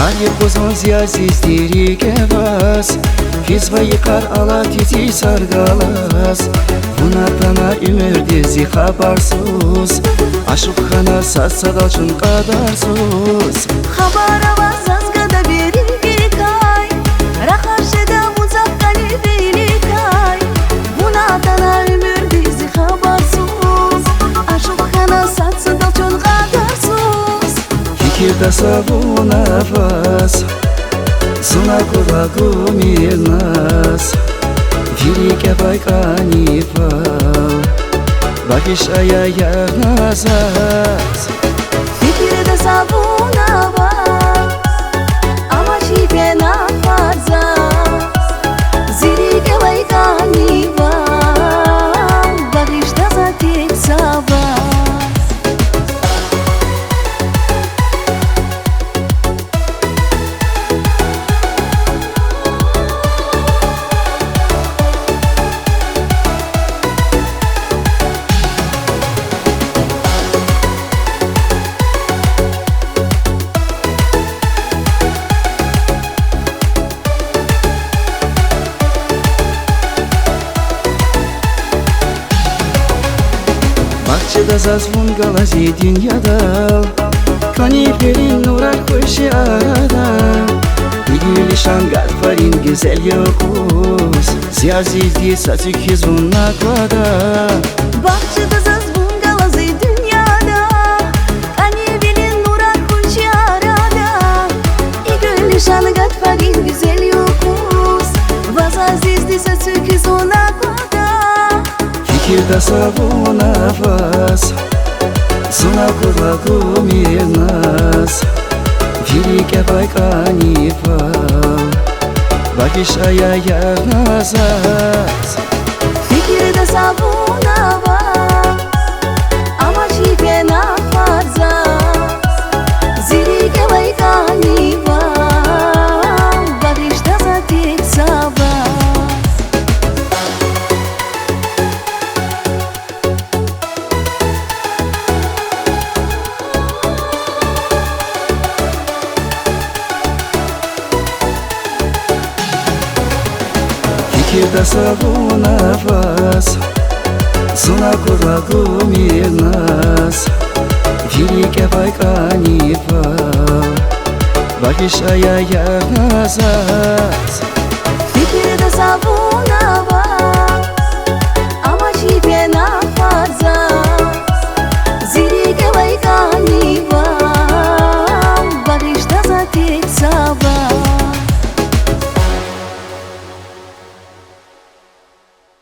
Али козонзия зиздирике вас Физвайкар алатити саргалас Унатана өмірде зи хабарсыз Ашып хана сасадалшын қадарсыз Хабараваз азгада берилгекай Рахашеда музаккали бейликай Унатана өмірде зи хабарсыз Ашып хана сасадалшын қадарсыз Fikirda savuna vas Suna kulaku mirnas Велике байканифал Багишая ягназас Fikirde savuna vas Ama şipe nafazas Zirike baykani var Bagışta zatek sabas Бақчыда зазвонгала зидин ядал Каниферин нурак көші арада Игили шангат фарин гизель йокус Зязизди сацик хизун наклада Бақчыда зазвонгала зидин ядал Каниферин нурак көші арада Игили шангат фарин гизель йокус Вазазизди сацик хизун наклада Fikirda savuna vas Suna kulaku mirnas Велике байканифал Багишая ягназас Fikirde savuna vas Ama şipe nafazas Zirike baykani var Bagışta zatek sabas Fikirda savuna vas Suna kulaku mirnas Велике байканифал Багишая ягназас Fikirde savuna vas Ama şipe nafazas Zirike baykani var Bagışta zatek sabas